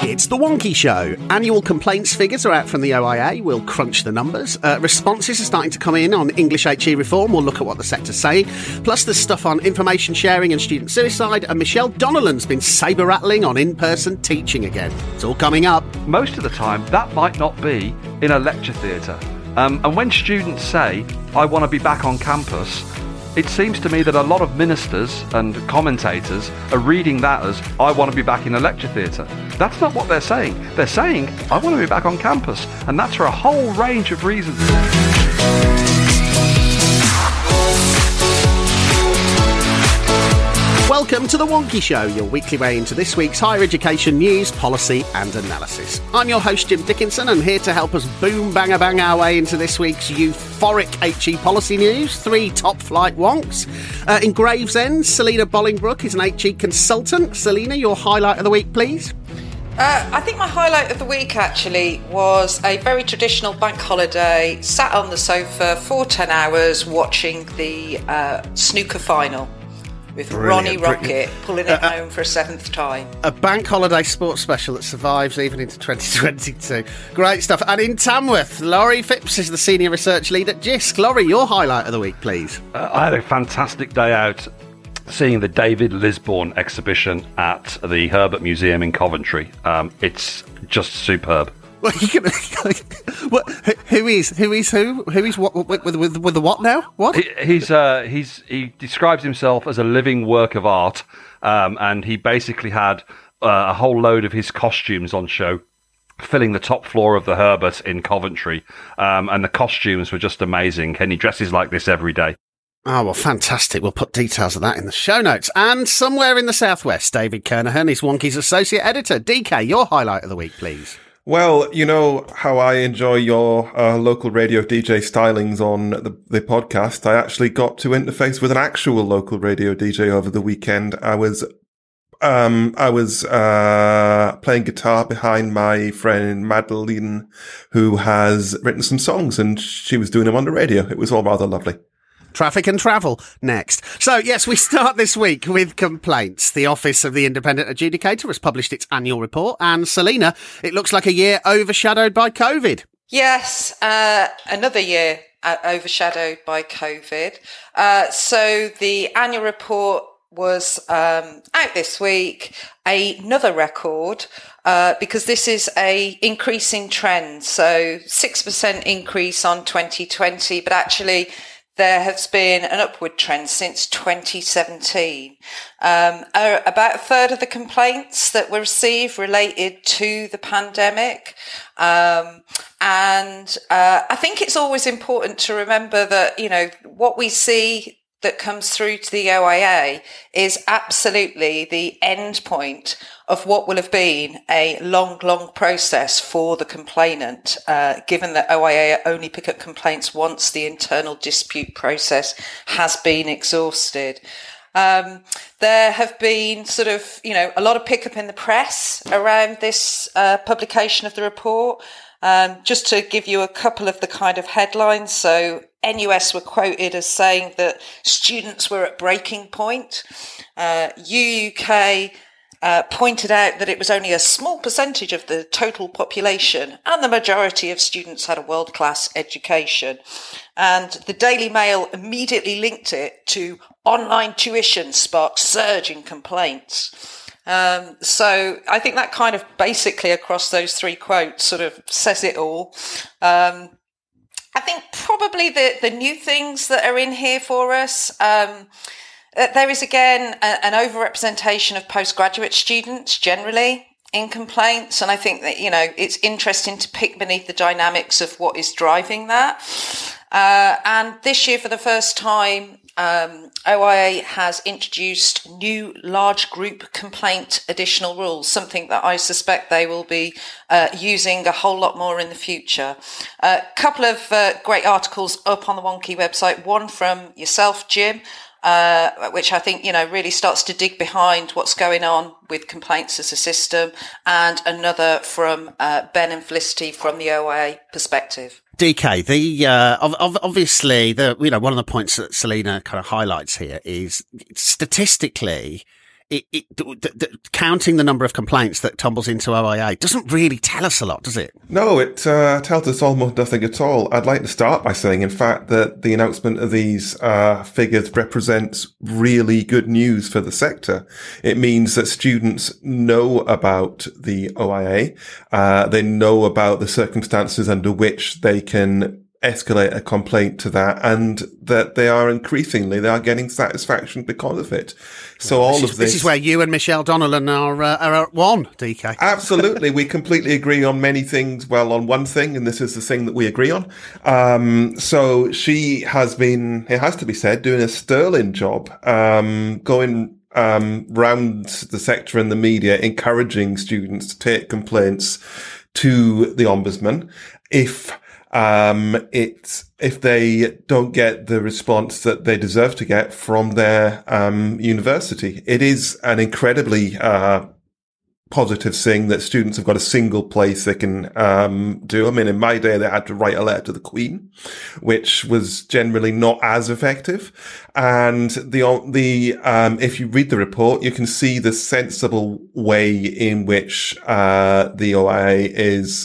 It's The Wonky Show. Annual complaints figures are out from the OIA. We'll crunch the numbers. Responses are starting to come in on English HE reform. We'll look at what the sector's saying. Plus, there's stuff on information sharing and student suicide. And Michelle Donnellan's been sabre-rattling on in-person teaching again. It's all coming up. Most of the time, that might not be in a lecture theatre. And when students say, I want to be back on campus, it seems to me that a lot of ministers and commentators are reading that as, I want to be back in a lecture theatre. That's not what they're saying. They're saying, I want to be back on campus. And that's for a whole range of reasons. Welcome to The Wonky Show, your weekly way into this week's higher education news, policy and analysis. I'm your host, Jim Dickinson, and here to help us boom bang our way into this week's euphoric HE policy news, three top-flight wonks. In Gravesend, Selina Bolingbroke is an HE consultant. Selina, your highlight of the week, please. I think my highlight of the week actually was a very traditional bank holiday, sat on the sofa for 10 hours watching the snooker final. With Ronnie Rocket pulling it home for a seventh time. A bank holiday sports special that survives even into 2022. Great stuff. And in Tamworth, Laurie Phipps is the Senior Research Lead at JISC. Laurie, your highlight of the week, please. I had a fantastic day out seeing the David Lisborn exhibition at the Herbert Museum in Coventry. It's just superb. Well, who is what with the what now? What? He describes himself as a living work of art, and he basically had a whole load of his costumes on show, filling the top floor of the Herbert in Coventry, and the costumes were just amazing. And he dresses like this every day. Oh, well, fantastic. We'll put details of that in the show notes. And somewhere in the southwest, David Kernahan is Wonky's associate editor. DK, your highlight of the week, please. Well, you know how I enjoy your local radio DJ stylings on the podcast. I actually got to interface with an actual local radio DJ over the weekend. I was playing guitar behind my friend Madeline, who has written some songs, and she was doing them on the radio. It was all rather lovely. Traffic and travel next. So, yes, we start this week with complaints. The Office of the Independent Adjudicator has published its annual report, and Selina, it looks like a year overshadowed by COVID. Yes, another year overshadowed by COVID. So the annual report was out this week, another record, because this is a increasing trend. So 6% increase on 2020, but actually there has been an upward trend since 2017. About a third of the complaints that were received related to the pandemic. And I think it's always important to remember that, you know, what we see that comes through to the OIA is absolutely the end point of what will have been a long process for the complainant, given that OIA only pick up complaints once the internal dispute process has been exhausted. There have been sort of, you know, a lot of pickup in the press around this publication of the report. Just to give you a couple of the kind of headlines. So NUS were quoted as saying that students were at breaking point. UUK pointed out that it was only a small percentage of the total population and the majority of students had a world-class education. And the Daily Mail immediately linked it to online tuition sparks surge in complaints. So I think that kind of basically across those three quotes sort of says it all. I think probably the new things that are in here for us, there is again an overrepresentation of postgraduate students generally in complaints. And I think that, you know, it's interesting to pick beneath the dynamics of what is driving that. And this year, for the first time, OIA has introduced new large group complaint additional rules, something that I suspect they will be using a whole lot more in the future. A couple of great articles up on the Wonky website, one from yourself, Jim, which I think, you know, really starts to dig behind what's going on with complaints as a system, and another from Ben and Felicity from the OIA perspective. DK, obviously, one of the points that Selina kind of highlights here is statistically, counting the number of complaints that tumbles into OIA doesn't really tell us a lot, does it? No, it tells us almost nothing at all. I'd like to start by saying, in fact, that the announcement of these figures represents really good news for the sector. It means that students know about the OIA. They know about the circumstances under which they can escalate a complaint to that, and that they are getting satisfaction because of it. So this is where you and Michelle Donnellan are at one, DK. Absolutely. We completely agree on many things. Well, on one thing, and this is the thing that we agree on. So she has been, it has to be said, doing a sterling job, going round the sector and the media, encouraging students to take complaints to the Ombudsman if they don't get the response that they deserve to get from their university. It is an incredibly positive thing that students have got a single place they can do. I mean, in my day, they had to write a letter to the Queen, which was generally not as effective. And if you read the report, you can see the sensible way in which the OIA is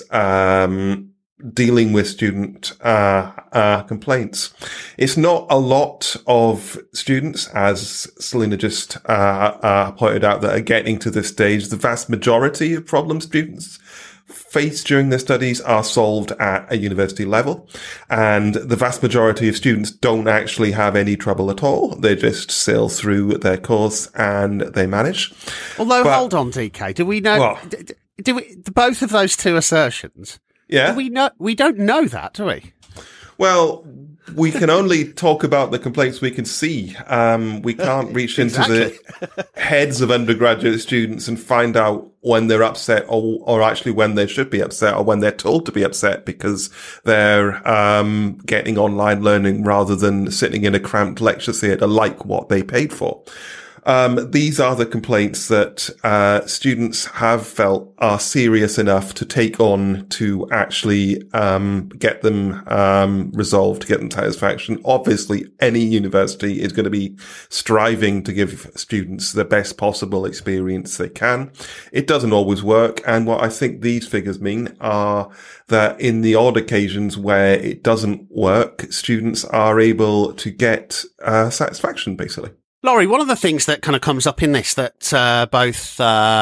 dealing with student complaints. It's not a lot of students, as Selena just pointed out, that are getting to this stage. The vast majority of problem students face during their studies are solved at a university level, and the vast majority of students don't actually have any trouble at all. They just sail through their course and they manage. Although, hold on, DK, do we know? Do we both of those two assertions? Yeah. We don't know that, do we? Well, we can only talk about the complaints we can see. We can't reach into the heads of undergraduate students and find out when they're upset or actually when they should be upset or when they're told to be upset because they're getting online learning rather than sitting in a cramped lecture theatre like what they paid for. These are the complaints that students have felt are serious enough to take on to actually get them resolved, get them satisfaction. Obviously, any university is going to be striving to give students the best possible experience they can. It doesn't always work, and what I think these figures mean are that in the odd occasions where it doesn't work, students are able to get satisfaction, basically. Laurie, one of the things that kind of comes up in this that both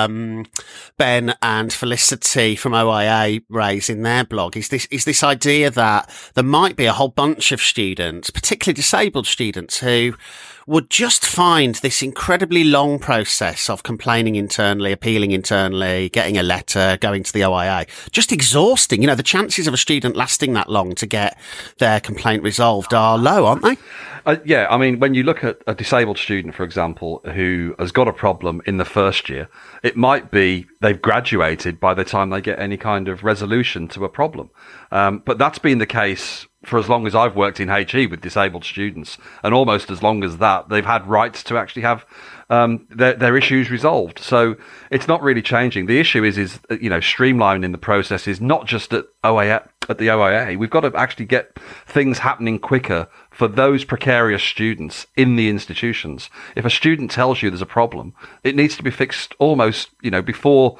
Ben and Felicity from OIA raise in their blog is this idea that there might be a whole bunch of students, particularly disabled students, who would just find this incredibly long process of complaining internally, appealing internally, getting a letter, going to the OIA, just exhausting. You know, the chances of a student lasting that long to get their complaint resolved are low, aren't they? Yeah, I mean, when you look at a disabled student, for example, who has got a problem in the first year, it might be they've graduated by the time they get any kind of resolution to a problem. But that's been the case for as long as I've worked in HE with disabled students, and almost as long as that, they've had rights to actually have their issues resolved. So it's not really changing. The issue is streamlining the process is not just at the OIA. We've got to actually get things happening quicker for those precarious students in the institutions. If a student tells you there's a problem, it needs to be fixed almost, before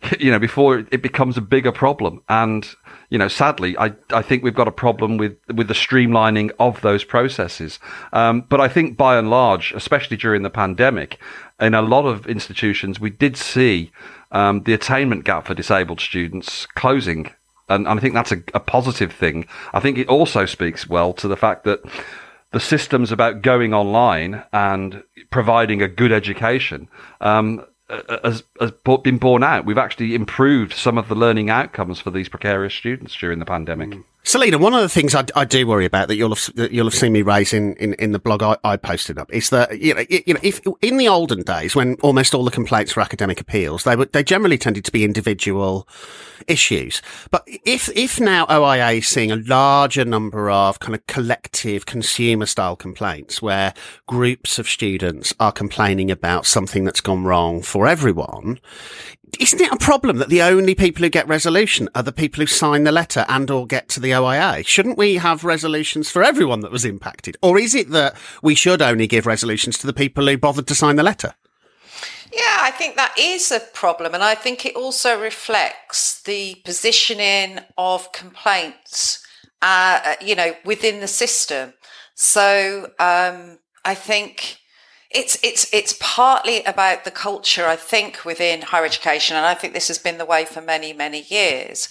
it becomes a bigger problem. And, sadly, I think we've got a problem with the streamlining of those processes. But I think by and large, especially during the pandemic, in a lot of institutions, we did see the attainment gap for disabled students closing. And I think that's a positive thing. I think it also speaks well to the fact that the systems about going online and providing a good education has been borne out. We've actually improved some of the learning outcomes for these precarious students during the pandemic. Selena, one of the things I do worry about that you'll have seen me raise in the blog I posted up is that if in the olden days when almost all the complaints were academic appeals, they generally tended to be individual issues. But if now OIA is seeing a larger number of kind of collective consumer style complaints where groups of students are complaining about something that's gone wrong for everyone, isn't it a problem that the only people who get resolution are the people who sign the letter and or get to the OIA? Shouldn't we have resolutions for everyone that was impacted? Or is it that we should only give resolutions to the people who bothered to sign the letter? Yeah, I think that is a problem. And I think it also reflects the positioning of complaints, within the system. So I think it's partly about the culture, I think, within higher education. And I think this has been the way for many, many years,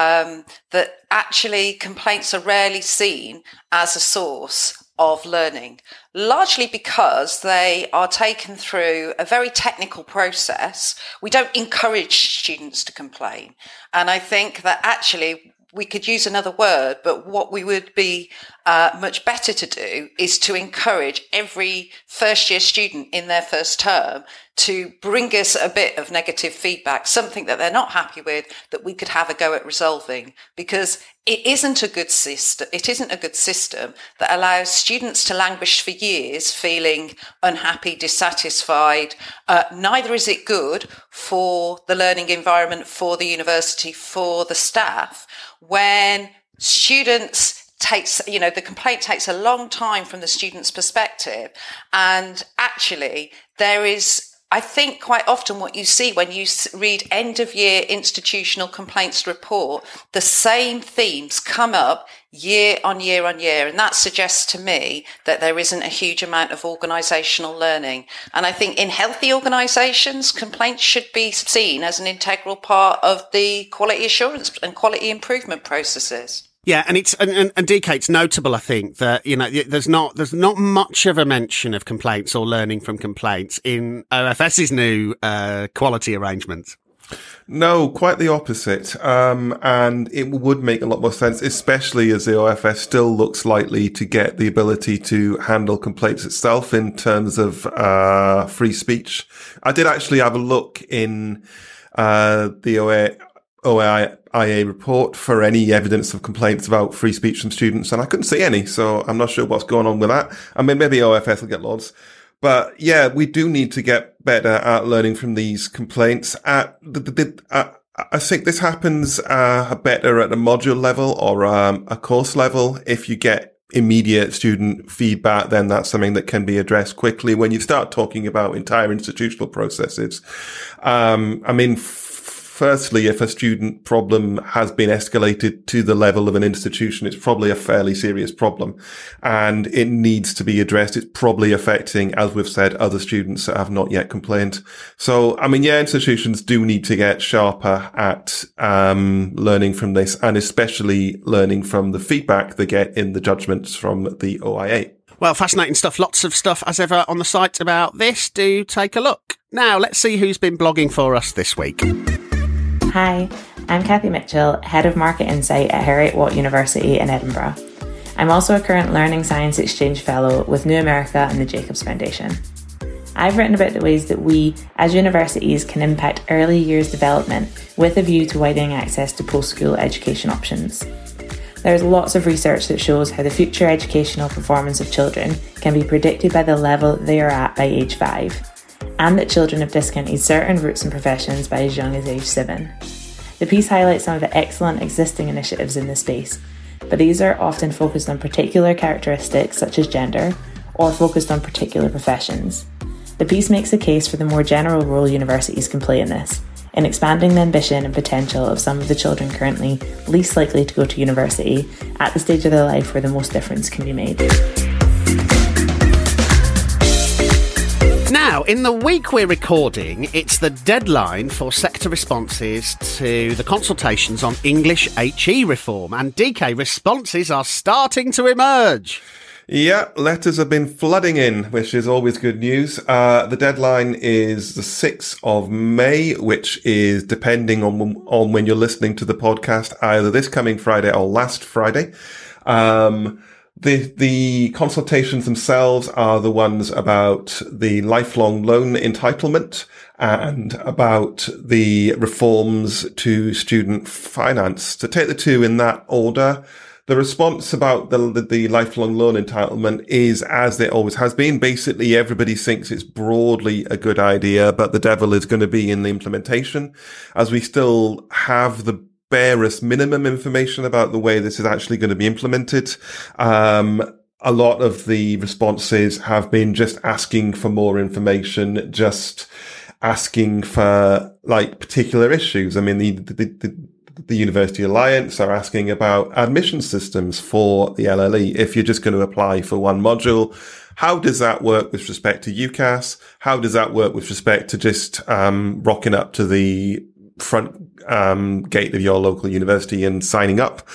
that actually complaints are rarely seen as a source of learning, largely because they are taken through a very technical process. We don't encourage students to complain. And I think that actually we could use another word, but what we would be much better to do is to encourage every first year student in their first term to bring us a bit of negative feedback, something that they're not happy with, that we could have a go at resolving, because it isn't a good system. It isn't a good system that allows students to languish for years feeling unhappy, dissatisfied. Neither is it good for the learning environment, for the university, for the staff, when students the complaint takes a long time from the student's perspective. And actually there is, I think, quite often what you see when you read end of year institutional complaints report, the same themes come up year on year on year. And that suggests to me that there isn't a huge amount of organisational learning. And I think in healthy organisations, complaints should be seen as an integral part of the quality assurance and quality improvement processes. Yeah, and DK, it's notable, I think, that, there's not much of a mention of complaints or learning from complaints in OFS's new quality arrangements. No, quite the opposite. And it would make a lot more sense, especially as the OFS still looks likely to get the ability to handle complaints itself in terms of free speech. I did actually have a look in the OAIA report for any evidence of complaints about free speech from students, and I couldn't see any, so I'm not sure what's going on with that. I mean, maybe OFS will get loads. But yeah, we do need to get better at learning from these complaints. I think this happens better at a module level or a course level. If you get immediate student feedback, then that's something that can be addressed quickly. When you start talking about entire institutional processes, firstly, if a student problem has been escalated to the level of an institution, it's probably a fairly serious problem and it needs to be addressed. It's probably affecting, as we've said, other students that have not yet complained. So, institutions do need to get sharper at learning from this, and especially learning from the feedback they get in the judgments from the OIA. Well, fascinating stuff. Lots of stuff, as ever, on the site about this. Do take a look. Now, let's see who's been blogging for us this week. Hi, I'm Kathy Mitchell, Head of Market Insight at Heriot-Watt University in Edinburgh. I'm also a current Learning Science Exchange Fellow with New America and the Jacobs Foundation. I've written about the ways that we, as universities, can impact early years development with a view to widening access to post-school education options. There's lots of research that shows how the future educational performance of children can be predicted by the level they are at by age 5. And that children have discounted certain routes and professions by as young as age 7. The piece highlights some of the excellent existing initiatives in this space, but these are often focused on particular characteristics such as gender, or focused on particular professions. The piece makes a case for the more general role universities can play in this, in expanding the ambition and potential of some of the children currently least likely to go to university at the stage of their life where the most difference can be made. Now, in the week we're recording, it's the deadline for sector responses to the consultations on English HE reform, and DK, responses are starting to emerge. Yeah, letters have been flooding in, which is always good news. The deadline is the 6th of May, which is depending on when you're listening to the podcast, either this coming Friday or last Friday. The consultations themselves are the ones about the lifelong loan entitlement and about the reforms to student finance. To take the two in that order, the response about the lifelong loan entitlement is, as it always has been, basically everybody thinks it's broadly a good idea, but the devil is going to be in the implementation, as we still have the barest minimum information about the way this is actually going to be implemented. A lot of the responses have been just asking for more information, just asking for like particular issues. I mean, the University Alliance are asking about admission systems for the LLE. If you're just going to apply for one module, how does that work with respect to UCAS? How does that work with respect to just rocking up to the front gate of your local university and signing up?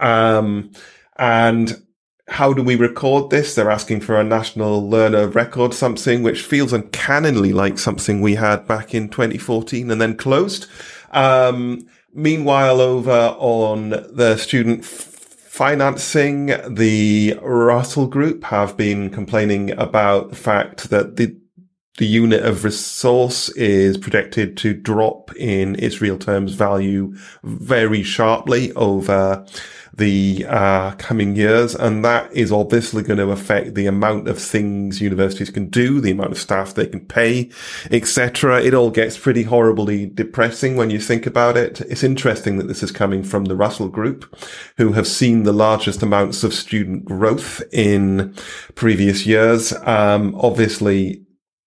And how do we record this? They're asking for a national learner record, something which feels uncannily like something we had back in 2014 and then closed. Meanwhile, over on the student financing, the Russell Group have been complaining about the fact that the unit of resource is projected to drop in its real terms value very sharply over the coming years, and that is obviously going to affect the amount of things universities can do, the amount of staff they can pay, etc. It all gets pretty horribly depressing when you think about it. It's interesting that this is coming from the Russell Group, who have seen the largest amounts of student growth in previous years. Obviously,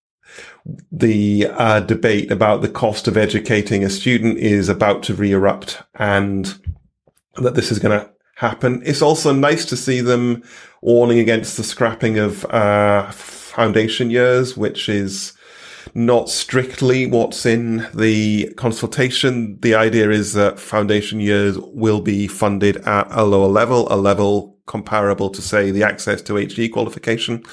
the debate about the cost of educating a student is about to re-erupt, and that this is going to happen. It's also nice to see them warning against the scrapping of foundation years, which is not strictly what's in the consultation. The idea is that foundation years will be funded at a lower level, a level comparable to, say, the access to HE qualification.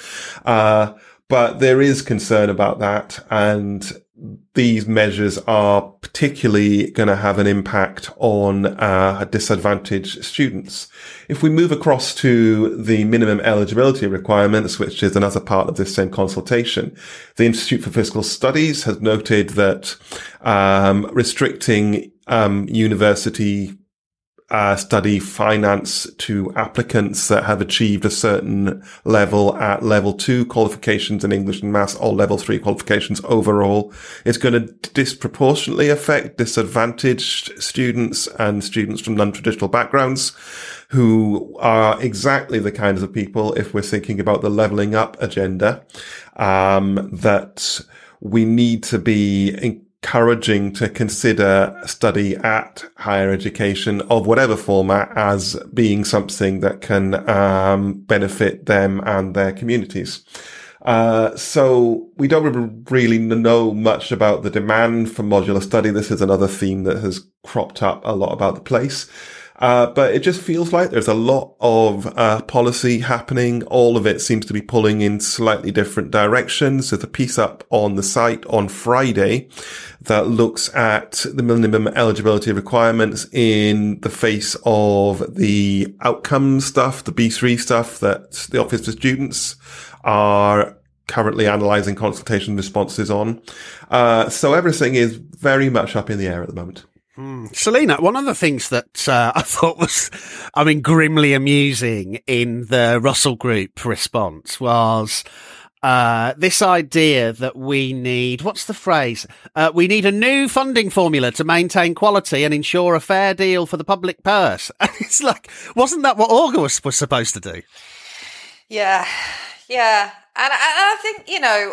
But there is concern about that, and these measures are particularly going to have an impact on disadvantaged students. If we move across to the minimum eligibility requirements, which is another part of this same consultation, the Institute for Fiscal Studies has noted that restricting university study finance to applicants that have achieved a certain level at level 2 qualifications in English and Maths or level 3 qualifications overall is going to disproportionately affect disadvantaged students and students from non-traditional backgrounds, who are exactly the kinds of people, if we're thinking about the levelling up agenda, that we need to be encouraging to consider study at higher education of whatever format as being something that can benefit them and their communities. So we don't really know much about the demand for modular study. This is another theme that has cropped up a lot about the place. But it just feels like there's a lot of policy happening. All of it seems to be pulling in slightly different directions. There's a piece up on the site on Friday that looks at the minimum eligibility requirements in the face of the outcome stuff, the B3 stuff that the Office for Students are currently analysing consultation responses on. So everything is very much up in the air at the moment. Selena, one of the things that I thought was, grimly amusing in the Russell Group response was this idea that we need, what's the phrase? We need a new funding formula to maintain quality and ensure a fair deal for the public purse. It's like, wasn't that what August was supposed to do? Yeah. And I think,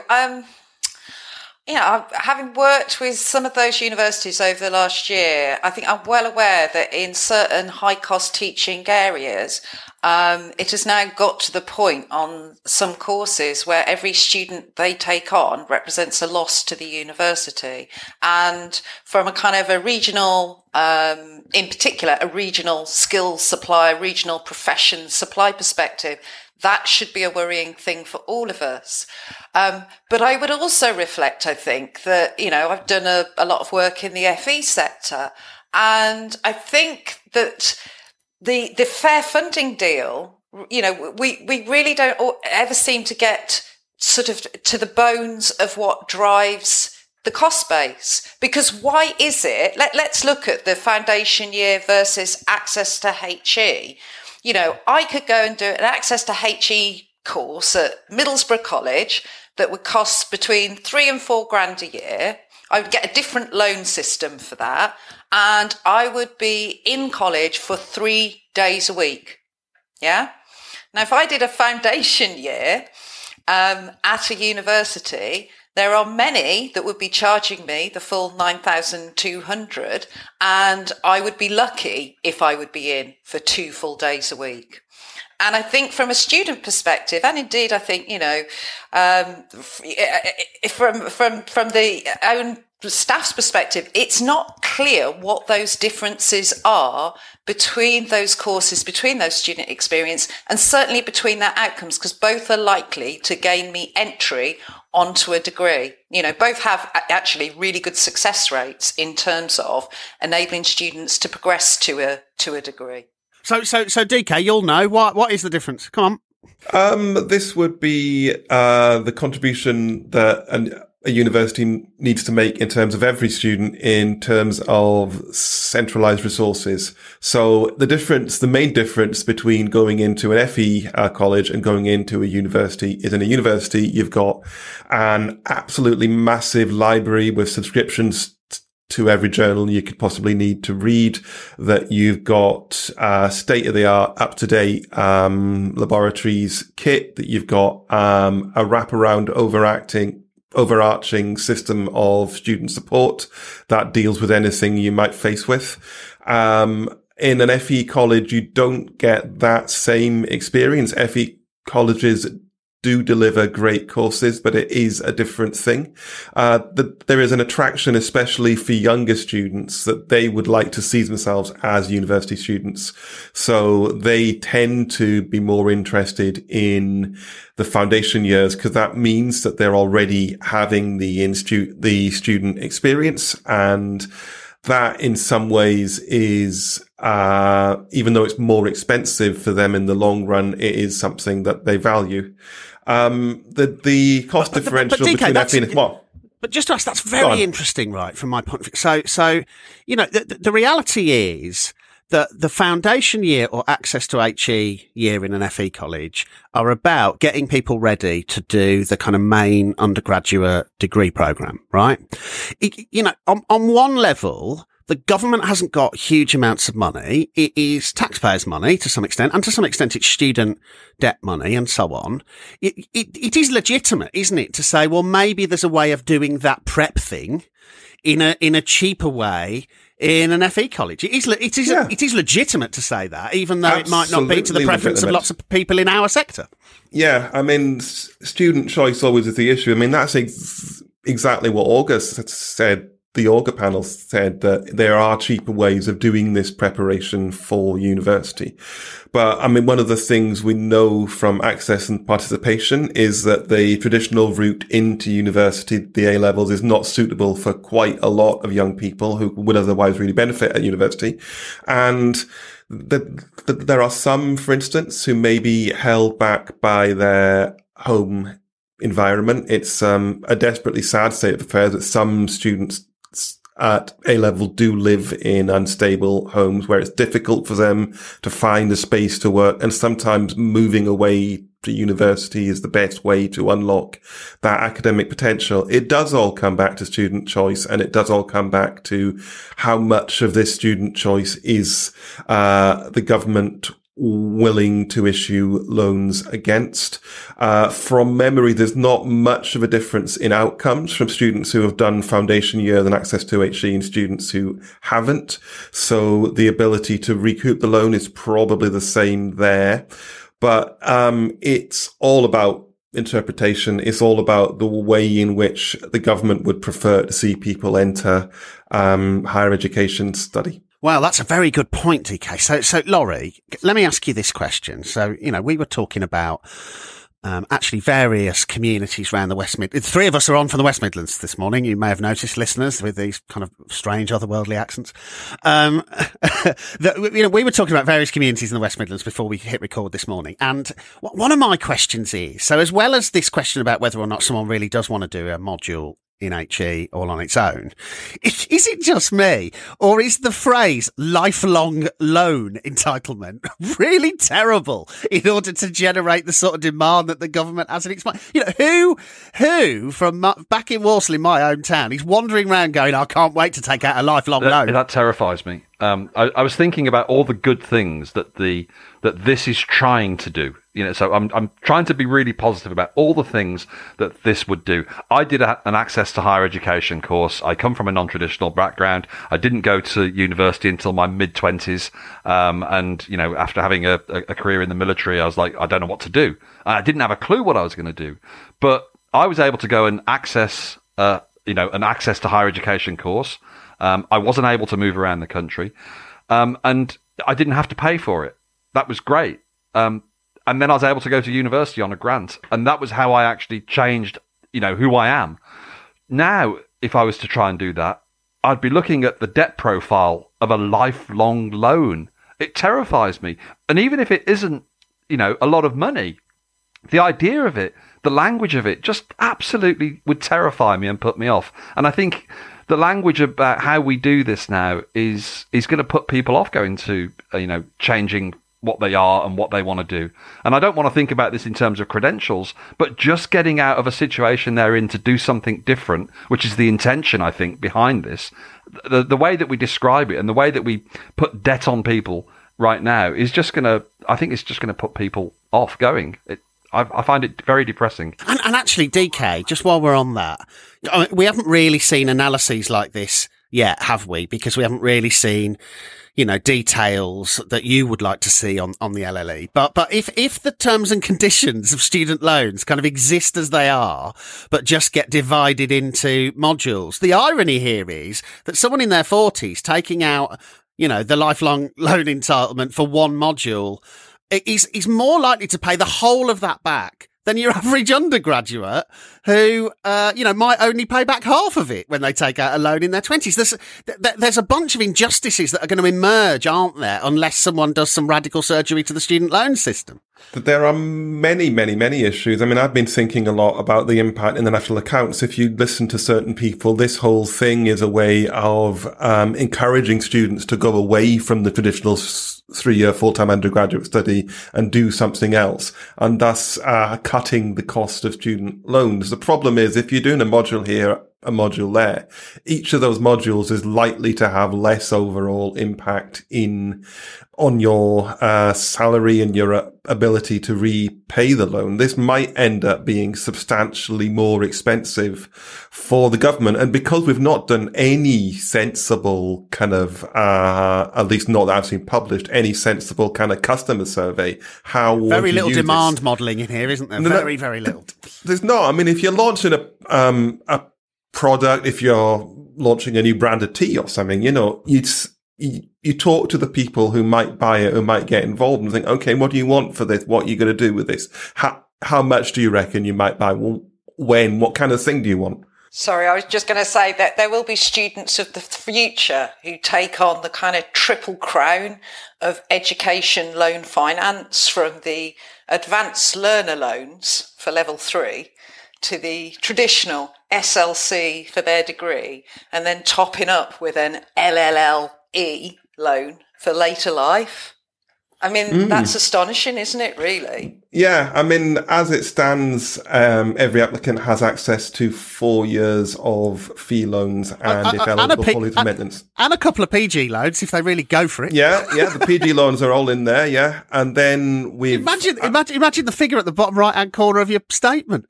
having worked with some of those universities over the last year, I think I'm well aware that in certain high-cost teaching areas, it has now got to the point on some courses where every student they take on represents a loss to the university. And from a kind of a regional, in particular, a regional skills supply, regional profession supply perspective, that should be a worrying thing for all of us. But I would also reflect, I think, that, I've done a lot of work in the FE sector, and I think that the fair funding deal, we really don't ever seem to get sort of to the bones of what drives the cost base. Because why is it? Let's look at the foundation year versus access to HE. I could go and do an access to HE course at Middlesbrough College that would cost between $3,000 and $4,000 a year. I would get a different loan system for that. And I would be in college for 3 days a week. Yeah. Now, if I did a foundation year, at a university, There are many that would be charging me the full 9,200, and I would be lucky if I would be in for 2 full days a week. And I think from a student perspective, and indeed I think, from the own staff's perspective, it's not clear what those differences are between those courses, between those student experience, and certainly between their outcomes, because both are likely to gain me entry onto a degree. Both have actually really good success rates in terms of enabling students to progress to a degree. So DK, you'll know what is the difference? Come on. This would be the contribution that a university needs to make in terms of every student in terms of centralized resources. So the main difference between going into an FE college and going into a university is in a university, you've got an absolutely massive library with subscriptions to every journal you could possibly need to read, that you've got state-of-the-art, up-to-date laboratories kit, that you've got a wraparound overarching system of student support that deals with anything you might face with. In an FE college, you don't get that same experience. FE colleges do deliver great courses, but it is a different thing. There is an attraction, especially for younger students, that they would like to see themselves as university students. So they tend to be more interested in the foundation years, because that means that they're already having the student experience. And that in some ways is, even though it's more expensive for them in the long run, it is something that they value. The cost differential DK, between FE and what? But just to ask, that's very interesting, right? From my point of view. So, the reality is that the foundation year or access to HE year in an FE college are about getting people ready to do the kind of main undergraduate degree program, right? On one level, the government hasn't got huge amounts of money. It is taxpayers' money to some extent, and to some extent it's student debt money and so on. It is legitimate, isn't it, to say, well, maybe there's a way of doing that prep thing in a cheaper way in an FE college. It is legitimate to say that, even though it might not be to the preference of lots of people in our sector. Yeah, I mean, student choice always is the issue. I mean, that's exactly what August said. The Augur panel said that there are cheaper ways of doing this preparation for university. But I mean, one of the things we know from access and participation is that the traditional route into university, the A-levels, is not suitable for quite a lot of young people who would otherwise really benefit at university. And there are some, for instance, who may be held back by their home environment. It's a desperately sad state of affairs that some students at A-level do live in unstable homes where it's difficult for them to find a space to work, and sometimes moving away to university is the best way to unlock that academic potential. It does all come back to student choice, and it does all come back to how much of this student choice is the government willing to issue loans against. From memory, there's not much of a difference in outcomes from students who have done foundation year and access to HE and students who haven't. So the ability to recoup the loan is probably the same there. But it's all about interpretation. It's all about the way in which the government would prefer to see people enter higher education study. Well, that's a very good point, DK. So Laurie, let me ask you this question. So, we were talking about actually various communities around the West Midlands. 3 of us are on from the West Midlands this morning. You may have noticed, listeners, with these kind of strange otherworldly accents. We were talking about various communities in the West Midlands before we hit record this morning. And one of my questions is, so as well as this question about whether or not someone really does want to do a module in HE all on its own, is it just me, or is the phrase lifelong loan entitlement really terrible in order to generate the sort of demand that the government has in its mind? Who from back in Walsall, in my hometown, is wandering around going, I can't wait to take out a lifelong loan? That terrifies me. I was thinking about all the good things that this is trying to do So I'm trying to be really positive about all the things that this would do. I did an access to higher education course. I come from a non-traditional background. I didn't go to university until my mid-20s. And, after having a career in the military, I was like, I don't know what to do. I didn't have a clue what I was going to do. But I was able to go and access, an access to higher education course. I wasn't able to move around the country. And I didn't have to pay for it. That was great. And then I was able to go to university on a grant. And that was how I actually changed, who I am. Now, if I was to try and do that, I'd be looking at the debt profile of a lifelong loan. It terrifies me. And even if it isn't, a lot of money, the idea of it, the language of it, just absolutely would terrify me and put me off. And I think the language about how we do this now is going to put people off going to, changing what they are and what they want to do. And I don't want to think about this in terms of credentials, but just getting out of a situation they're in to do something different, which is the intention, I think, behind this. The way that we describe it and the way that we put debt on people right now is just going to put people off going. I find it very depressing. And actually, DK, just while we're on that, we haven't really seen analyses like this yet, have we? Because we haven't really seen, details that you would like to see on the LLE. But if the terms and conditions of student loans kind of exist as they are, but just get divided into modules, the irony here is that someone in their 40s taking out, the lifelong loan entitlement for one module, he's more likely to pay the whole of that back than your average undergraduate who, might only pay back half of it when they take out a loan in their 20s. There's a bunch of injustices that are going to emerge, aren't there, unless someone does some radical surgery to the student loan system. There are many, many, many issues. I mean, I've been thinking a lot about the impact in the national accounts. If you listen to certain people, this whole thing is a way of encouraging students to go away from the traditional 3-year full-time undergraduate study and do something else, and thus cutting the cost of student loans. The problem is, if you're doing a module here, a module there, each of those modules is likely to have less overall impact on your salary and your ability to repay the loan. This might end up being substantially more expensive for the government. And because we've not done any sensible kind of, at least not that I've seen published, any sensible kind of customer survey, how very little demand modelling in here, isn't there? Very, very little. There's not. I mean, if you're launching a product, if you're launching a new brand of tea or something, you talk to the people who might buy it, who might get involved, and think, okay, what do you want for this? What are you going to do with this? How much do you reckon you might buy? Well, when? What kind of thing do you want? Sorry, I was just going to say that there will be students of the future who take on the kind of triple crown of education loan finance, from the advanced learner loans for level 3 to the traditional SLC for their degree, and then topping up with an LLLE loan for later life. I mean, that's astonishing, isn't it, really? Yeah, I mean, as it stands, every applicant has access to 4 years of fee loans and, if eligible, holiday maintenance. And a couple of PG loans, if they really go for it. Yeah, the PG loans are all in there, yeah. And then we've... Imagine the figure at the bottom right-hand corner of your statement.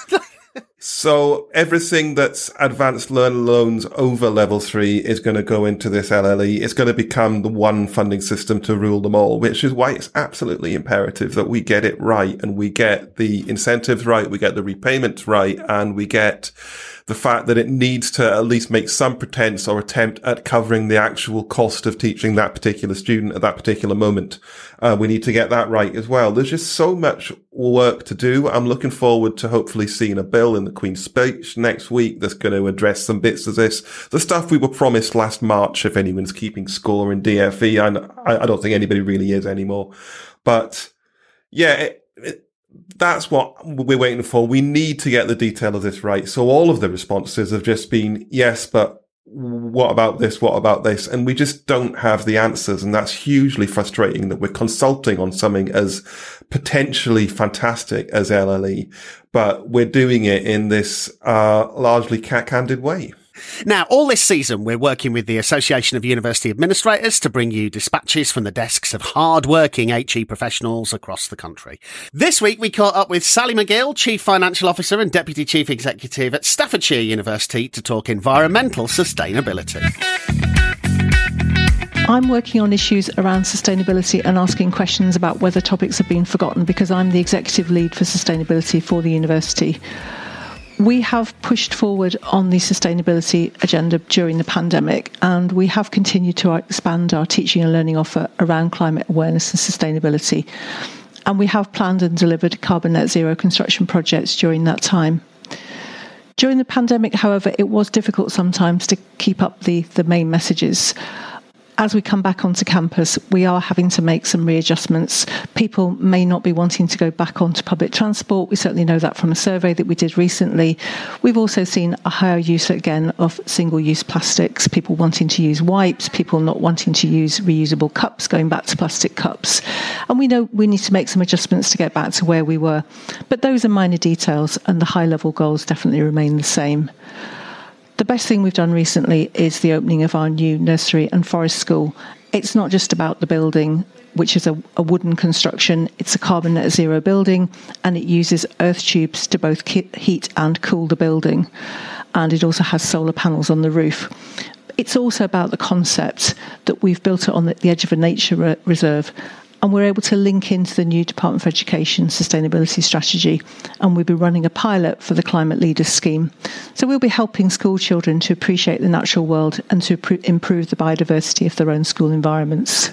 So everything that's advanced learner loans over level 3 is going to go into this LLE. It's going to become the one funding system to rule them all, which is why it's absolutely imperative that we get it right, and we get the incentives right, we get the repayments right, and we get the fact that it needs to at least make some pretense or attempt at covering the actual cost of teaching that particular student at that particular moment. We need to get that right as well. There's just so much work to do. I'm looking forward to hopefully seeing a bill in the Queen's Speech next week that's going to address some bits of this. The stuff we were promised last March, if anyone's keeping score in DFE. I don't think anybody really is anymore. But yeah, that's what we're waiting for. We need to get the detail of this right. So all of the responses have just been, yes, but what about this? What about this? And we just don't have the answers. And that's hugely frustrating that we're consulting on something as potentially fantastic as LLE, but we're doing it in this largely cack-handed way. Now, all this season, we're working with the Association of University Administrators to bring you dispatches from the desks of hard-working HE professionals across the country. This week, we caught up with Sally McGill, Chief Financial Officer and Deputy Chief Executive at Staffordshire University, to talk environmental sustainability. I'm working on issues around sustainability and asking questions about whether topics have been forgotten, because I'm the executive lead for sustainability for the university. We have pushed forward on the sustainability agenda during the pandemic, and we have continued to expand our teaching and learning offer around climate awareness and sustainability. And we have planned and delivered carbon net zero construction projects during that time. During the pandemic, however, it was difficult sometimes to keep up the main messages. As we come back onto campus, we are having to make some readjustments. People may not be wanting to go back onto public transport. We certainly know that from a survey that we did recently. We've also seen a higher use again of single-use plastics, people wanting to use wipes, people not wanting to use reusable cups, going back to plastic cups. And we know we need to make some adjustments to get back to where we were. But those are minor details, and the high-level goals definitely remain the same. The best thing we've done recently is the opening of our new nursery and forest school. It's not just about the building, which is a wooden construction. It's a carbon net zero building, and it uses earth tubes to both heat and cool the building. And it also has solar panels on the roof. It's also about the concept that we've built it on the edge of a nature reserve, and we're able to link into the new Department for Education sustainability strategy, and we'll be running a pilot for the Climate Leaders Scheme. So we'll be helping school children to appreciate the natural world and to improve the biodiversity of their own school environments.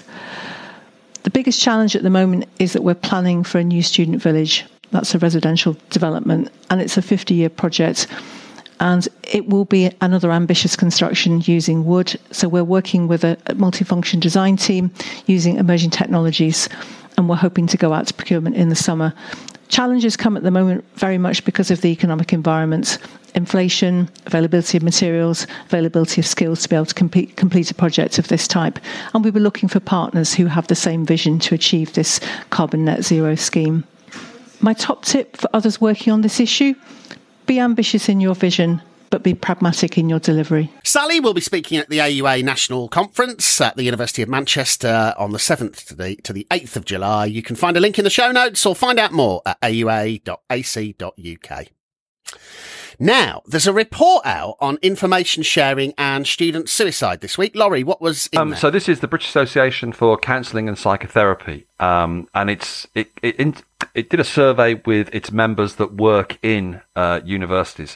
The biggest challenge at the moment is that we're planning for a new student village. That's a residential development, and it's a 50-year project. And it will be another ambitious construction using wood. So we're working with a multifunction design team using emerging technologies, and we're hoping to go out to procurement in the summer. Challenges come at the moment very much because of the economic environment, inflation, availability of materials, availability of skills to be able to complete a project of this type. And we'll be looking for partners who have the same vision to achieve this carbon net zero scheme. My top tip for others working on this issue: be ambitious in your vision, but be pragmatic in your delivery. Sally will be speaking at the AUA National Conference at the University of Manchester on the 7th to the 8th of July. You can find a link in the show notes or find out more at aua.ac.uk. Now, there's a report out on information sharing and student suicide this week. Laurie, what was in there? So this is the British Association for Counselling and Psychotherapy, and it did a survey with its members that work in universities.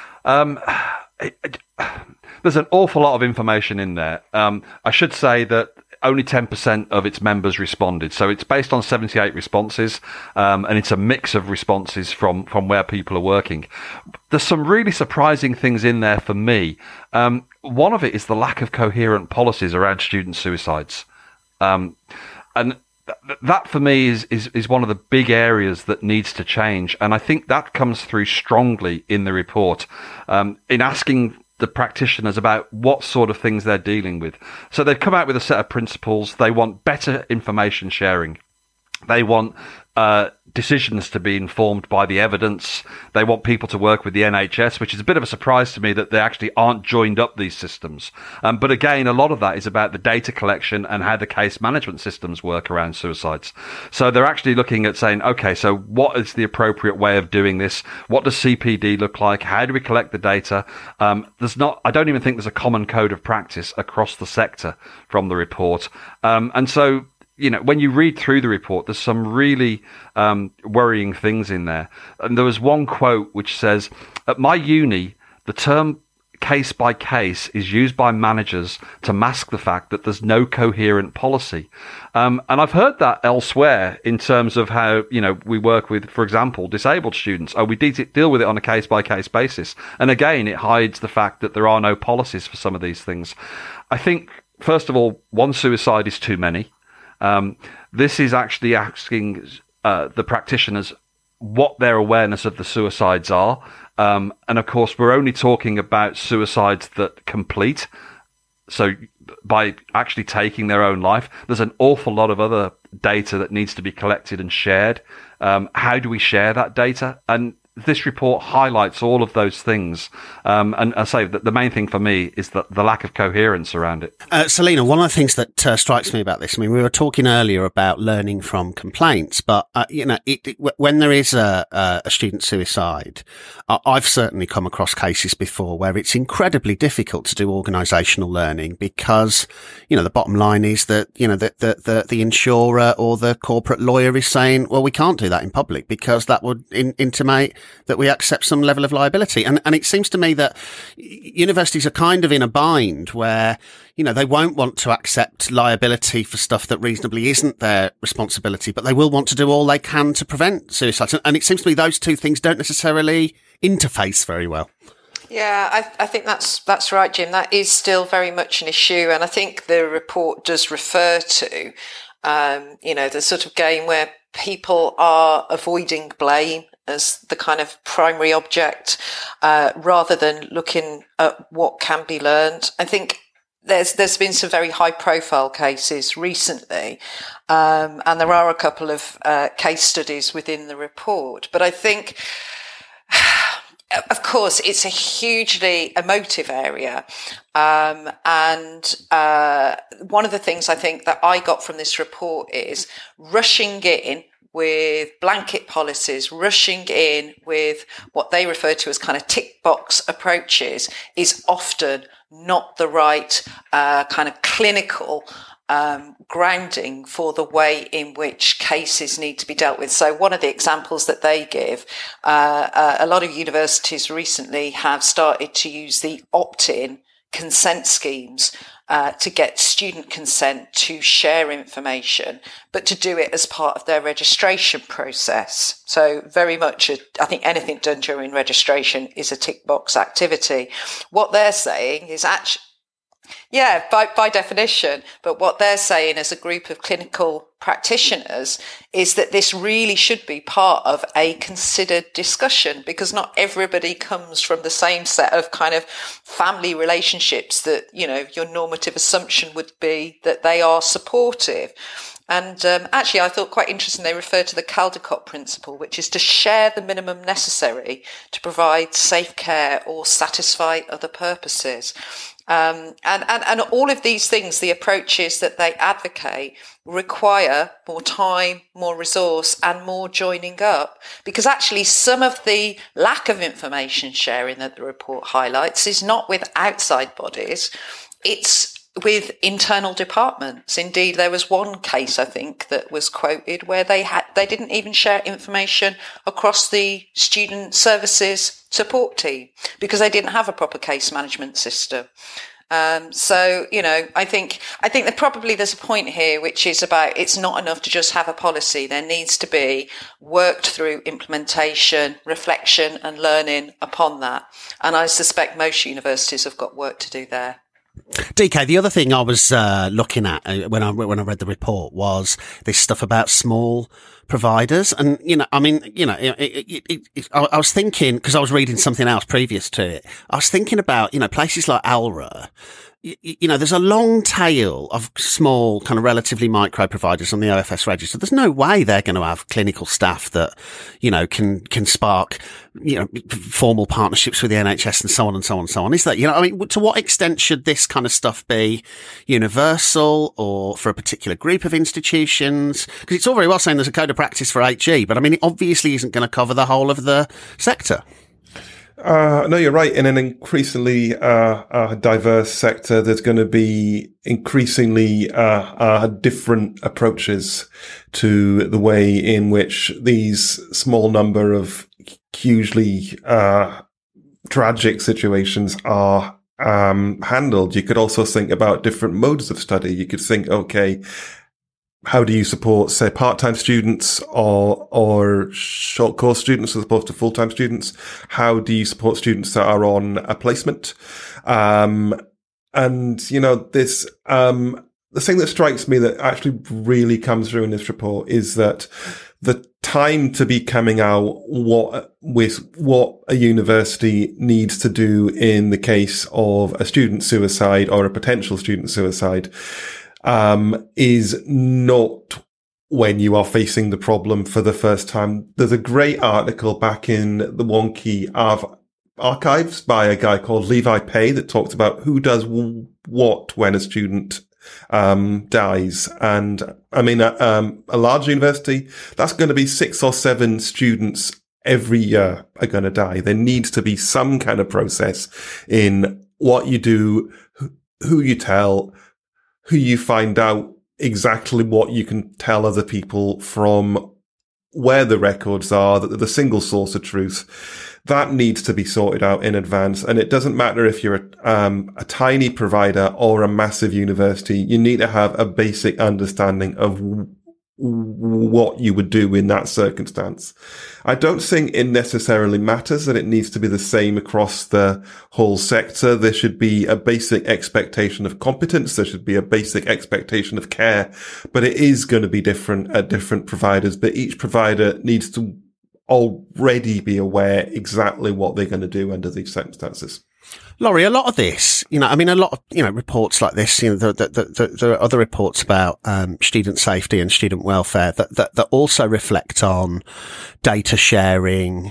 There's an awful lot of information in there. I should say that only 10% of its members responded. So it's based on 78 responses, and it's a mix of responses from where people are working. There's some really surprising things in there for me. One of it is the lack of coherent policies around student suicides. And that for me is one of the big areas that needs to change. And I think that comes through strongly in the report, in asking the practitioners about what sort of things they're dealing with. So they've come out with a set of principles. They want better information sharing. They want decisions to be informed by the evidence. They want people to work with the NHS, which is a bit of a surprise to me that they actually aren't joined up these systems. But again, a lot of that is about the data collection and how the case management systems work around suicides. So they're actually looking at saying, okay, so what is the appropriate way of doing this? What does CPD look like? How do we collect the data? I don't even think there's a common code of practice across the sector from the report. And so, you know, when you read through the report, there's some really worrying things in there. And there was one quote which says, "At my uni, the term case by case is used by managers to mask the fact that there's no coherent policy." And I've heard that elsewhere in terms of how, you know, we work with, for example, disabled students. We deal with it on a case by case basis. And again, it hides the fact that there are no policies for some of these things. I think, first of all, one suicide is too many. This is actually asking the practitioners what their awareness of the suicides are. And of course, we're only talking about suicides that complete. So by actually taking their own life, there's an awful lot of other data that needs to be collected and shared. How do we share that data? And this report highlights all of those things. And I say that the main thing for me is that the lack of coherence around it. Selena, one of the things that strikes me about this, I mean, we were talking earlier about learning from complaints, but, when there is a student suicide, I've certainly come across cases before where it's incredibly difficult to do organisational learning because, the bottom line is that, the insurer or the corporate lawyer is saying, well, we can't do that in public because that would intimate that we accept some level of liability. And it seems to me that universities are kind of in a bind where, they won't want to accept liability for stuff that reasonably isn't their responsibility, but they will want to do all they can to prevent suicides. And it seems to me those two things don't necessarily interface very well. Yeah, I think that's right, Jim. That is still very much an issue. And I think the report does refer to, the sort of game where people are avoiding blame as the kind of primary object, rather than looking at what can be learned. I think there's been some very high profile cases recently, and there are a couple of case studies within the report. But I think, of course, it's a hugely emotive area. And one of the things I think that I got from this report is rushing in with blanket policies, rushing in with what they refer to as kind of tick box approaches is often not the right kind of clinical grounding for the way in which cases need to be dealt with. So one of the examples that they give, a lot of universities recently have started to use the opt-in consent schemes to get student consent to share information, but to do it as part of their registration process. So very much, I think anything done during registration is a tick box activity. What they're saying is actually, yeah, by definition, but what they're saying as a group of clinical practitioners is that this really should be part of a considered discussion, because not everybody comes from the same set of kind of family relationships that, your normative assumption would be that they are supportive. And actually, I thought quite interesting, they refer to the Caldecott principle, which is to share the minimum necessary to provide safe care or satisfy other purposes. And all of these things, the approaches that they advocate, require more time, more resource, and more joining up. Because actually, some of the lack of information sharing that the report highlights is not with outside bodies, it's with internal departments. Indeed, there was one case, I think, that was quoted where they didn't even share information across the student services support team because they didn't have a proper case management system. So, I think that probably there's a point here, which is about, it's not enough to just have a policy. There needs to be worked through implementation, reflection and learning upon that. And I suspect most universities have got work to do there. DK, the other thing I was looking at when I read the report was this stuff about small providers. And, I was thinking, because I was reading something else previous to it, I was thinking about, places like Alra. There's a long tail of small, kind of relatively micro providers on the OFS register. There's no way they're going to have clinical staff that, can spark, formal partnerships with the NHS and so on and so on and so on. Is that, to what extent should this kind of stuff be universal or for a particular group of institutions? Because it's all very well saying there's a code of practice for HE, but it obviously isn't going to cover the whole of the sector. No, you're right. In an increasingly diverse sector, there's going to be increasingly different approaches to the way in which these small number of hugely tragic situations are handled. You could also think about different modes of study. You could think, okay, how do you support, say, part-time students or short course students as opposed to full-time students? How do you support students that are on a placement? The thing that strikes me that actually really comes through in this report is that the time to be coming out with what a university needs to do in the case of a student suicide or a potential student suicide is not when you are facing the problem for the first time. There's a great article back in the Wonky archives by a guy called Levi Pei that talks about who does what when a student dies. And I mean, a large university, that's going to be 6 or 7 students every year are going to die. There needs to be some kind of process in what you do, who you tell, who you find out, exactly what you can tell other people from where the records are, that the single source of truth. That needs to be sorted out in advance. And it doesn't matter if you're a tiny provider or a massive university. You need to have a basic understanding of what you would do in that circumstance. I don't think it necessarily matters that it needs to be the same across the whole sector. There should be a basic expectation of competence. There should be a basic expectation of care, but it is going to be different at different providers. But each provider needs to already be aware exactly what they're going to do under these circumstances. Laurie, a lot of this, a lot of, reports like this, there are other reports about student safety and student welfare that also reflect on data sharing,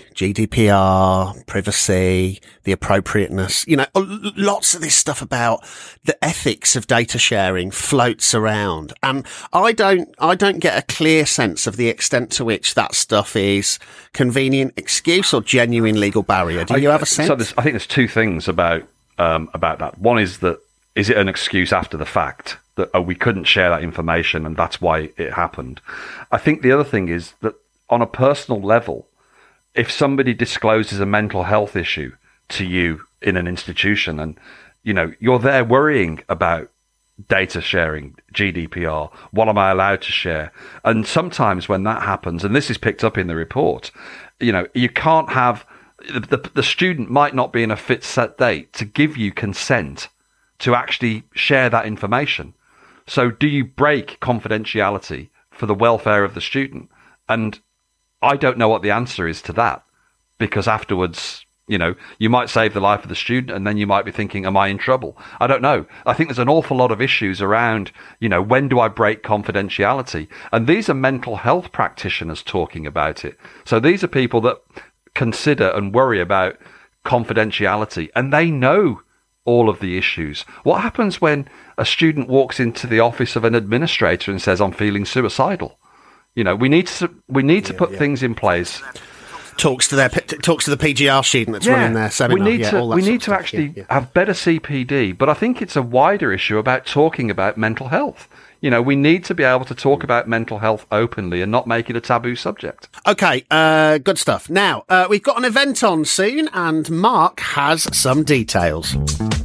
GDPR, privacy, the appropriateness. Lots of this stuff about the ethics of data sharing floats around. And I don't get a clear sense of the extent to which that stuff is convenient excuse or genuine legal barrier. Do you have a sense? So I think there's 2 things about that. One is that, is it an excuse after the fact that we couldn't share that information and that's why it happened? I think the other thing is that on a personal level, if somebody discloses a mental health issue to you in an institution and, you're there worrying about data sharing, GDPR, what am I allowed to share? And sometimes when that happens, and this is picked up in the report, you can't have the student might not be in a fit set date to give you consent to actually share that information. So do you break confidentiality for the welfare of the student? And I don't know what the answer is to that, because afterwards, you might save the life of the student and then you might be thinking, am I in trouble? I don't know. I think there's an awful lot of issues around, when do I break confidentiality? And these are mental health practitioners talking about it. So these are people that consider and worry about confidentiality, and they know all of the issues. What happens when a student walks into the office of an administrator and says, I'm feeling suicidal? We need to put things in place. Talks to the PGR student that's running their seminar. We need to actually have better CPD, but I think it's a wider issue about talking about mental health. We need to be able to talk about mental health openly and not make it a taboo subject. Okay, good stuff. Now, we've got an event on soon, and Mark has some details.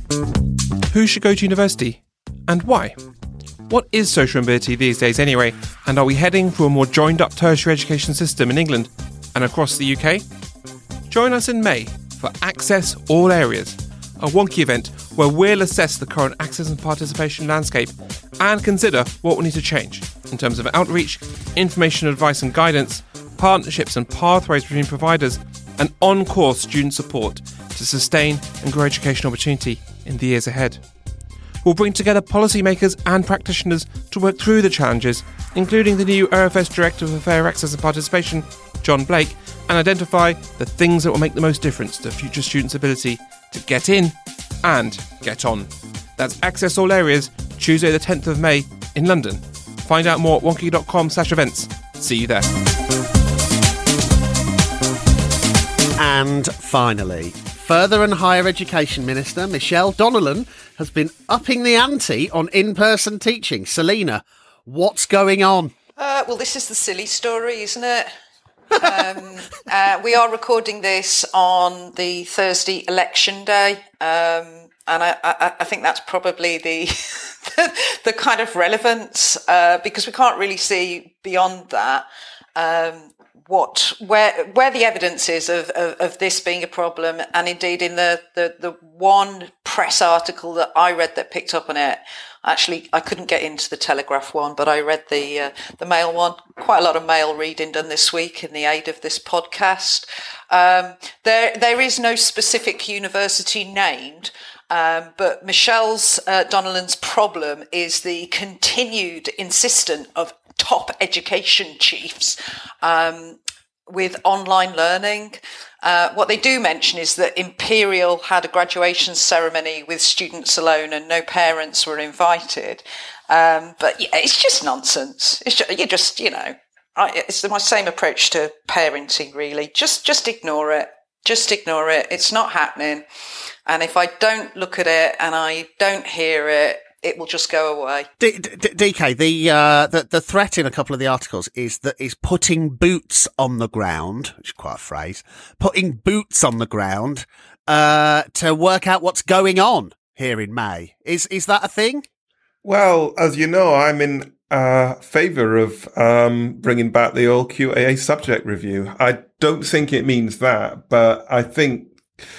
Who should go to university, and why? What is social mobility these days anyway, and are we heading for a more joined-up tertiary education system in England and across the UK? Join us in May for Access All Areas, a Wonky event where we'll assess the current access and participation landscape and consider what will need to change in terms of outreach, information, advice and guidance, partnerships and pathways between providers, and on-course student support to sustain and grow education opportunity in the years ahead. We'll bring together policymakers and practitioners to work through the challenges, including the new OFS Director for Fair Access and Participation, John Blake, and identify the things that will make the most difference to future students' ability to get in and get on. That's Access All Areas, Tuesday the 10th of May in London. Find out more at wonky.com/events. See you there. And finally, Further and Higher Education Minister Michelle Donnellan has been upping the ante on in-person teaching. Selena, what's going on? Well, this is the silly story, isn't it? We are recording this on the Thursday election day, and I think that's probably the kind of relevance, because we can't really see beyond that where the evidence is of this being a problem. And indeed, in the one press article that I read that picked up on it, actually I couldn't get into the Telegraph one, but I read the Mail one. Quite a lot of Mail reading done this week in the aid of this podcast. There is no specific university named, but Michelle's Donnellan's problem is the continued insistence of top education chiefs with online learning. What they do mention is that Imperial had a graduation ceremony with students alone and no parents were invited. But yeah, it's just nonsense. It's my same approach to parenting, really. Just ignore it. Just ignore it. It's not happening. And if I don't look at it and I don't hear it, it will just go away. DK, the threat in a couple of the articles is putting boots on the ground, which is quite a phrase, putting boots on the ground to work out what's going on here in May. Is that a thing? Well, as you know, I'm in favour of bringing back the old QAA subject review. I don't think it means that, but I think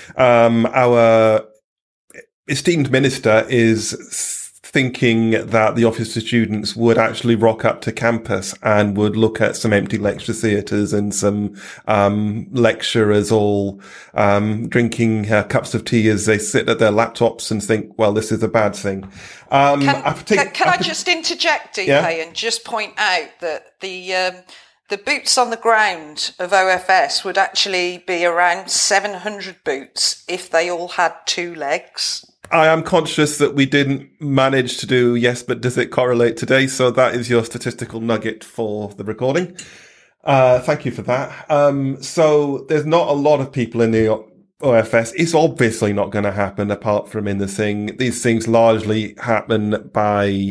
our esteemed minister is thinking that the Office of Students would actually rock up to campus and would look at some empty lecture theatres and some lecturers all drinking cups of tea as they sit at their laptops and think, well, this is a bad thing. Can I just interject, DK, and just point out that the boots on the ground of OFS would actually be around 700 boots if they all had two legs. I am conscious that we didn't manage to do yes, but does it correlate today? So that is your statistical nugget for the recording. Thank you for that. So there's not a lot of people in the OFS. It's obviously not going to happen apart from in the thing. These things largely happen by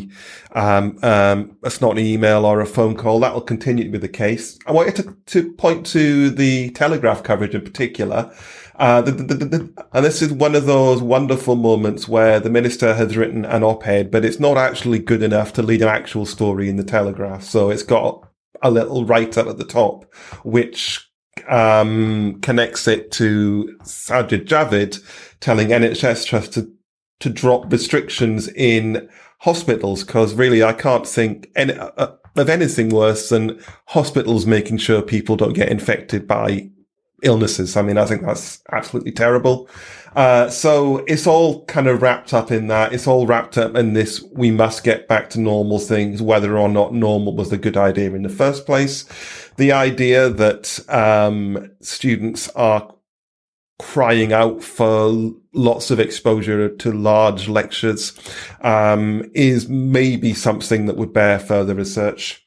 a snotty email or a phone call. That will continue to be the case. I wanted to point to the Telegraph coverage in particular. And this is one of those wonderful moments where the minister has written an op-ed, but it's not actually good enough to lead an actual story in the Telegraph. So it's got a little write-up at the top, which connects it to Sajid Javid telling NHS Trust to drop restrictions in hospitals, because really I can't think of anything worse than hospitals making sure people don't get infected by illnesses. I mean, I think that's absolutely terrible. So it's all kind of wrapped up in that. It's all wrapped up in this, we must get back to normal things, whether or not normal was a good idea in the first place. The idea that students are crying out for lots of exposure to large lectures is maybe something that would bear further research.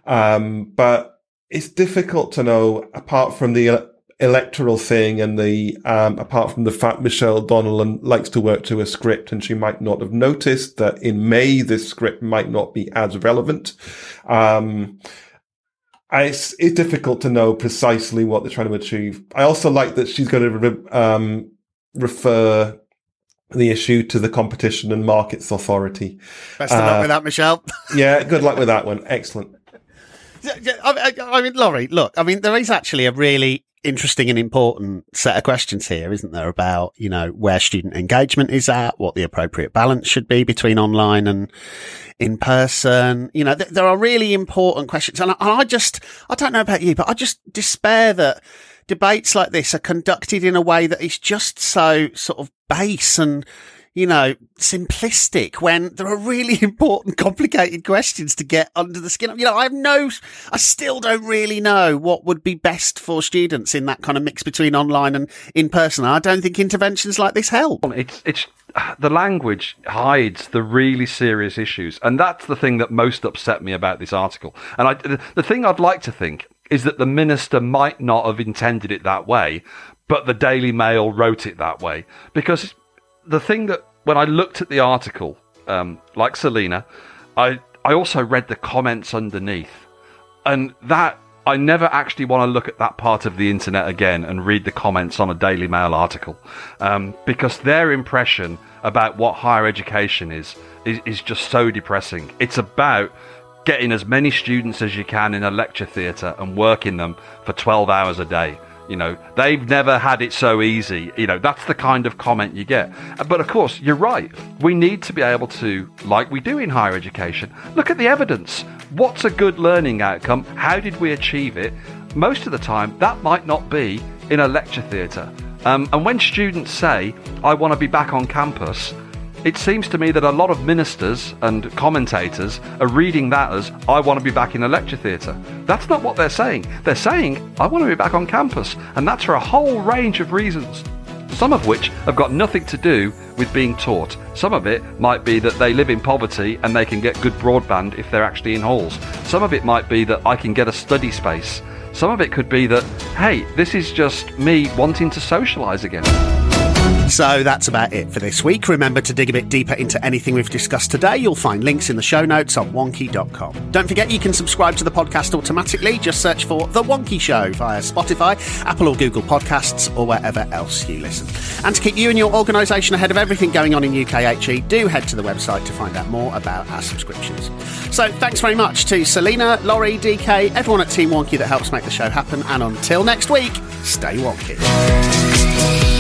But it's difficult to know, apart from the electoral thing and apart from the fact Michelle Donnellan likes to work to a script and she might not have noticed that in May this script might not be as relevant. It's difficult to know precisely what they're trying to achieve. I also like that she's going to refer the issue to the Competition and Markets Authority. Best of luck with that, Michelle. Yeah, good luck with that one. Excellent. I mean, Laurie, look, I mean, there is actually a really interesting and important set of questions here, isn't there, about, where student engagement is at, what the appropriate balance should be between online and in person. There are really important questions. And I don't know about you, but I just despair that debates like this are conducted in a way that is just so sort of base and, simplistic, when there are really important, complicated questions to get under the skin of. I still don't really know what would be best for students in that kind of mix between online and in person. I don't think interventions like this help. It's the language hides the really serious issues, and that's the thing that most upset me about this article. And the thing I'd like to think is that the minister might not have intended it that way, but the Daily Mail wrote it that way, because the thing that, when I looked at the article, like Selena, I also read the comments underneath. And that, I never actually want to look at that part of the internet again and read the comments on a Daily Mail article. Because their impression about what higher education is just so depressing. It's about getting as many students as you can in a lecture theatre and working them for 12 hours a day. They've never had it so easy. That's the kind of comment you get. But of course, you're right. We need to be able to, like we do in higher education, look at the evidence. What's a good learning outcome? How did we achieve it? Most of the time, that might not be in a lecture theatre. And when students say, I want to be back on campus, it seems to me that a lot of ministers and commentators are reading that as, I want to be back in a lecture theatre. That's not what they're saying. They're saying, I want to be back on campus. And that's for a whole range of reasons. Some of which have got nothing to do with being taught. Some of it might be that they live in poverty and they can get good broadband if they're actually in halls. Some of it might be that I can get a study space. Some of it could be that, hey, this is just me wanting to socialise again. So that's about it for this week. Remember to dig a bit deeper into anything we've discussed today. You'll find links in the show notes on wonky.com. Don't forget you can subscribe to the podcast automatically. Just search for The Wonky Show via Spotify, Apple or Google Podcasts, or wherever else you listen. And to keep you and your organisation ahead of everything going on in UKHE, do head to the website to find out more about our subscriptions. So thanks very much to Selena, Laurie, DK, everyone at Team Wonky that helps make the show happen. And until next week, stay wonky.